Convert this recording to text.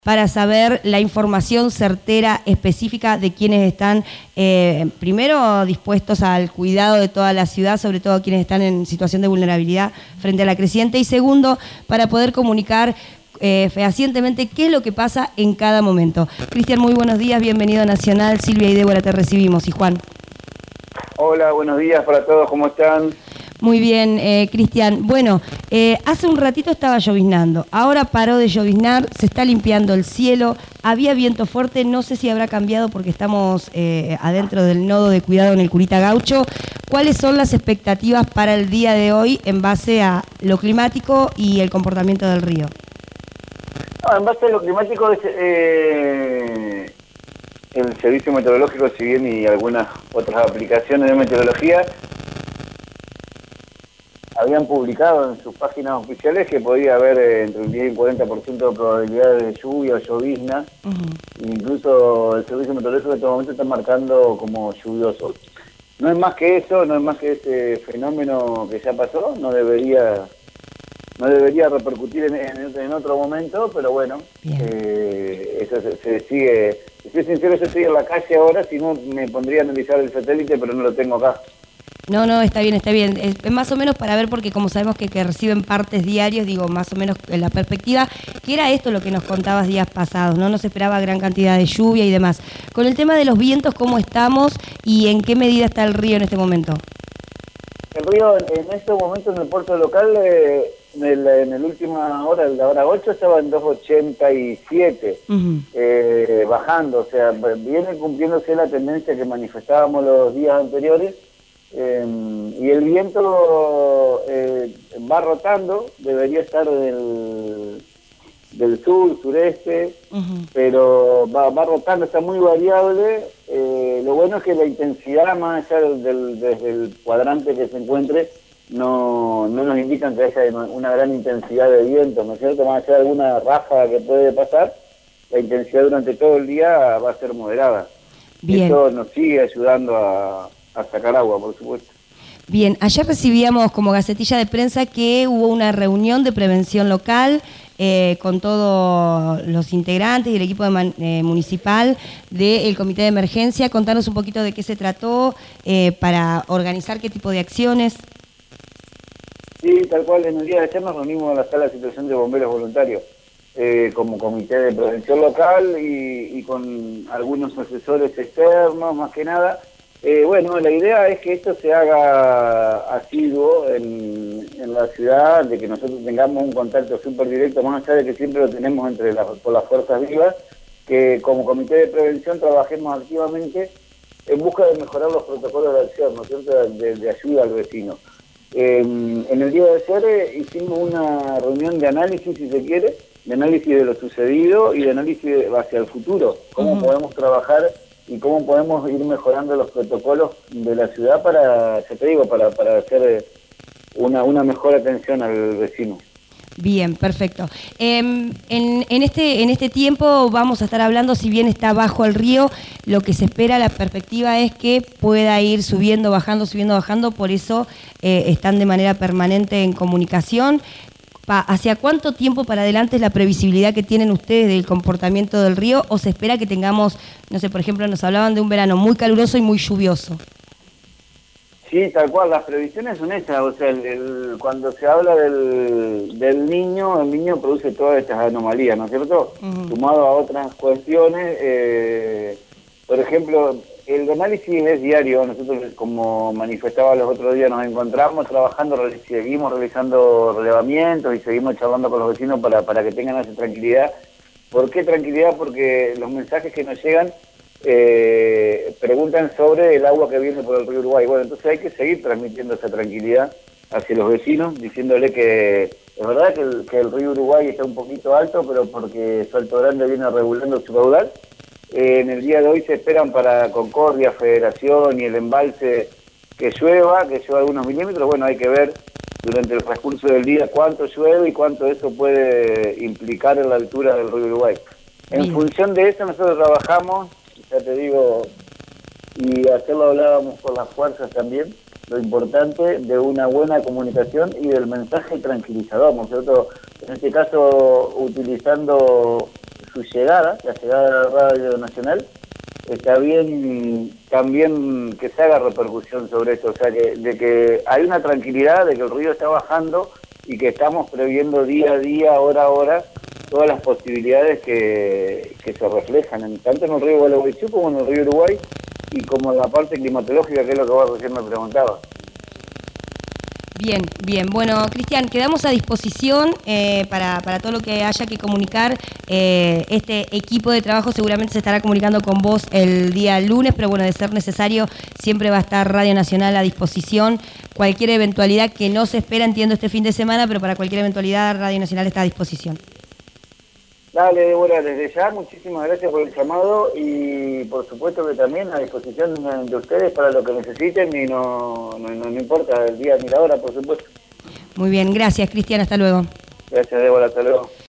para saber la información certera, específica de quienes están, primero, dispuestos al cuidado de toda la ciudad, sobre todo quienes están en situación de vulnerabilidad frente a la creciente, y segundo, para poder comunicar fehacientemente qué es lo que pasa en cada momento. Cristian, muy buenos días, bienvenido a Nacional. Silvia y Débora te recibimos, y Juan. Hola, buenos días para todos, ¿cómo están? Muy bien, Cristian. Bueno, hace un ratito estaba lloviznando, ahora paró de lloviznar, se está limpiando el cielo, había viento fuerte, no sé si habrá cambiado porque estamos adentro del nodo de cuidado en el Curita Gaucho. ¿Cuáles son las expectativas para el día de hoy en base a lo climático y el comportamiento del río? No, en base a lo climático, el Servicio Meteorológico, si bien y algunas otras aplicaciones de meteorología, habían publicado en sus páginas oficiales que podía haber entre un 10 y un 40% de probabilidades de lluvia o llovizna. Incluso el Servicio Meteorológico en este momento está marcando como lluvioso. No es más que eso, no es más que ese fenómeno que ya pasó, no debería repercutir en otro momento, pero bueno, eso se sigue. Si soy sincero, yo estoy en la calle ahora, si no me pondría a analizar el satélite, pero no lo tengo acá. No, está bien. Es más o menos para ver, porque como sabemos que reciben partes diarios, digo, más o menos en la perspectiva, que era esto lo que nos contabas días pasados, ¿no? Nos esperaba gran cantidad de lluvia y demás. Con el tema de los vientos, ¿cómo estamos y en qué medida está el río en este momento? El río en este momento en el puerto local, en el última hora, la hora 8, estaba en 2,87, bajando, o sea, viene cumpliéndose la tendencia que manifestábamos los días anteriores. Y el viento va rotando, debería estar del sur, sureste, pero va rotando, está muy variable. Lo bueno es que la intensidad, más allá desde el cuadrante que se encuentre, no nos indican que haya una gran intensidad de viento, ¿no es cierto? Más allá de alguna ráfaga que puede pasar, la intensidad durante todo el día va a ser moderada. Bien. Eso nos sigue ayudando a sacar agua, por supuesto. Bien, ayer recibíamos como gacetilla de prensa que hubo una reunión de prevención local con todos los integrantes y el equipo municipal del comité de emergencia. Contanos un poquito de qué se trató, para organizar qué tipo de acciones. Sí, tal cual, en el día de ayer nos reunimos en la sala de situación de bomberos voluntarios como comité de prevención local y con algunos asesores externos, más que nada. Bueno, la idea es que esto se haga asiduo en la ciudad, de que nosotros tengamos un contacto súper directo, más allá de que siempre lo tenemos por las fuerzas vivas, que como comité de prevención trabajemos activamente en busca de mejorar los protocolos de acción, ¿no es cierto?, de ayuda al vecino. En el día de ayer hicimos una reunión de análisis, si se quiere, de análisis de lo sucedido y de análisis hacia el futuro, cómo podemos trabajar y cómo podemos ir mejorando los protocolos de la ciudad para, ya te digo, para hacer una mejor atención al vecino. Bien, perfecto. En este tiempo vamos a estar hablando, si bien está bajo el río, lo que se espera, la perspectiva es que pueda ir subiendo, bajando, por eso están de manera permanente en comunicación. ¿Hacia cuánto tiempo para adelante es la previsibilidad que tienen ustedes del comportamiento del río, o se espera que tengamos, no sé, por ejemplo, nos hablaban de un verano muy caluroso y muy lluvioso? Sí, tal cual, las previsiones son esas, o sea, cuando se habla del niño, el niño produce todas estas anomalías, ¿no es cierto? Sumado a otras cuestiones, por ejemplo, el análisis es diario. Nosotros, como manifestaba los otros días, nos encontramos trabajando, seguimos realizando relevamientos y seguimos charlando con los vecinos para que tengan esa tranquilidad. ¿Por qué tranquilidad? Porque los mensajes que nos llegan preguntan sobre el agua que viene por el río Uruguay. Bueno, entonces hay que seguir transmitiendo esa tranquilidad hacia los vecinos, diciéndole que es verdad que el río Uruguay está un poquito alto, pero porque Salto Grande viene regulando su caudal. En el día de hoy se esperan para Concordia, Federación y el embalse que llueva algunos milímetros. Bueno, hay que ver durante el transcurso del día cuánto llueve y cuánto eso puede implicar en la altura del río Uruguay. En función de eso nosotros trabajamos, ya te digo, y ayer lo hablábamos con las fuerzas también, lo importante de una buena comunicación y del mensaje tranquilizador, ¿no es cierto? En este caso, utilizando su llegada, la llegada de la Radio Nacional, está bien también que se haga repercusión sobre esto, o sea, de que hay una tranquilidad, de que el río está bajando y que estamos previendo día a día, hora a hora, todas las posibilidades que se reflejan tanto en el río Gualeguaychú como en el río Uruguay y como en la parte climatológica, que es lo que vos recién me preguntabas. Bien, bien. Bueno, Cristian, quedamos a disposición para todo lo que haya que comunicar. Este equipo de trabajo seguramente se estará comunicando con vos el día lunes, pero bueno, de ser necesario, siempre va a estar Radio Nacional a disposición. Cualquier eventualidad que no se espera, entiendo, este fin de semana, pero para cualquier eventualidad, Radio Nacional está a disposición. Dale, Débora, desde ya, muchísimas gracias por el llamado y por supuesto que también a disposición de ustedes para lo que necesiten y no importa el día ni la hora, por supuesto. Muy bien, gracias, Cristian, hasta luego. Gracias, Débora, hasta luego.